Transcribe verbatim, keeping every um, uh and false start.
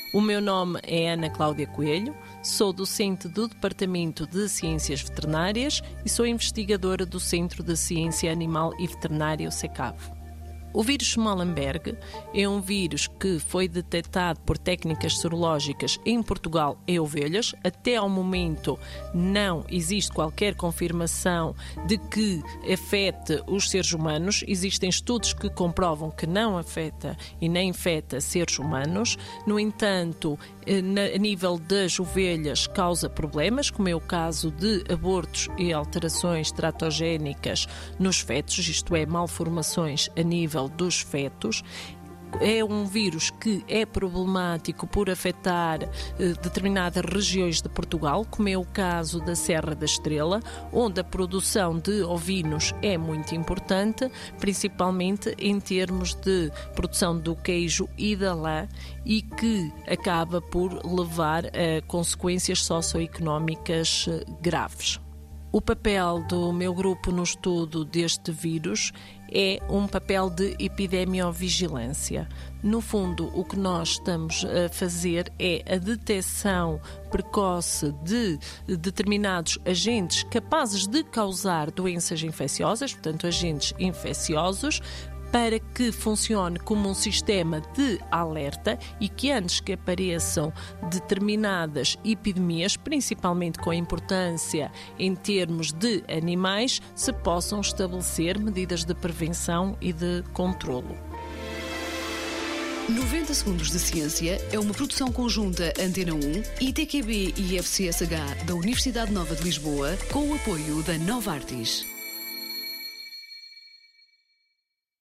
O meu nome é Ana Cláudia Coelho, sou docente do Departamento de Ciências Veterinárias e sou investigadora do Centro de Ciência Animal e Veterinária SECAV. O vírus Schmallenberg é um vírus que foi detectado por técnicas sorológicas em Portugal em ovelhas. Até ao momento não existe qualquer confirmação de que afete os seres humanos. Existem estudos que comprovam que não afeta e nem infecta seres humanos. No entanto, a nível das ovelhas causa problemas, como é o caso de abortos e alterações teratogénicas nos fetos, isto é, malformações a nível dos fetos. É um vírus que é problemático por afetar eh, determinadas regiões de Portugal, como é o caso da Serra da Estrela, onde a produção de ovinos é muito importante, principalmente em termos de produção do queijo e da lã, e que acaba por levar a consequências socioeconómicas graves. O papel do meu grupo no estudo deste vírus é um papel de epidemiovigilância. No fundo, o que nós estamos a fazer é a detecção precoce de determinados agentes capazes de causar doenças infecciosas, portanto, agentes infecciosos, para que funcione como um sistema de alerta e que antes que apareçam determinadas epidemias, principalmente com importância em termos de animais, se possam estabelecer medidas de prevenção e de controlo. noventa Segundos de Ciência é uma produção conjunta Antena um, I T Q B e F C S H da Universidade Nova de Lisboa, com o apoio da Novartis.